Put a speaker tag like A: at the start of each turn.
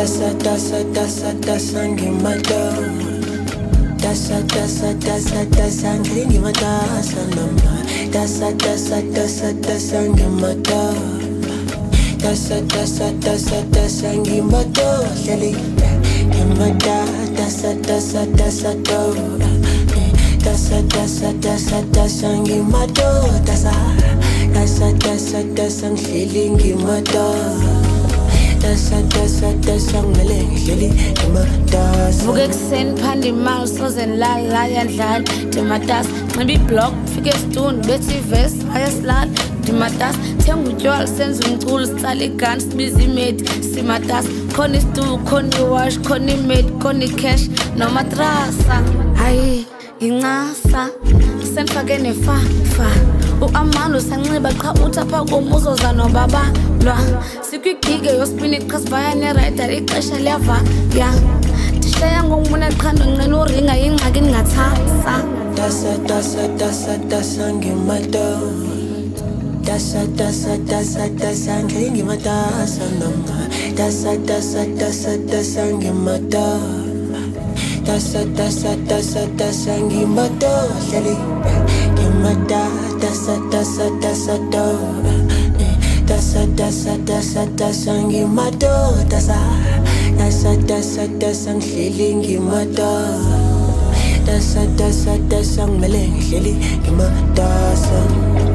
A: dasa ngimata. Dasa ngimata sanama. Dasa ngimata. Dasa ngimata lali. Ngimata dasa do. Dasa ngimata dasa ngihleli ngimata. Dasa ngimele ngihleli ngimata.
B: Vuka ekuseni phanda imali soze nilala yandlala ndimatasa nxiba iblock fika esituni bethi ivesi ayasilala ndimatasa thenga utywala senza umculo sitsala igani sibiza imedi simatasa khona isitulo khona iwash khona imedi khona icash nomatrasa hayi incasa senifake nefafa u-amando sanxiba qha uthi apha kum uzoza nobabalwa sikwigige yospini qha sivaya nerayidar ixesha liyavaya ndihleya ngokubona qha ndonqena uringa yingxaki ndingathasa.
A: Dasa ngimata. Dasa ngihleli ngimatasa noma. Dasa ngimata. Dasa ngimata hleli ngimata. Dasa do. Dasa ngimata. Dasa ngihleli ngimata. Dasa ngimele ngihleli ngimatasa.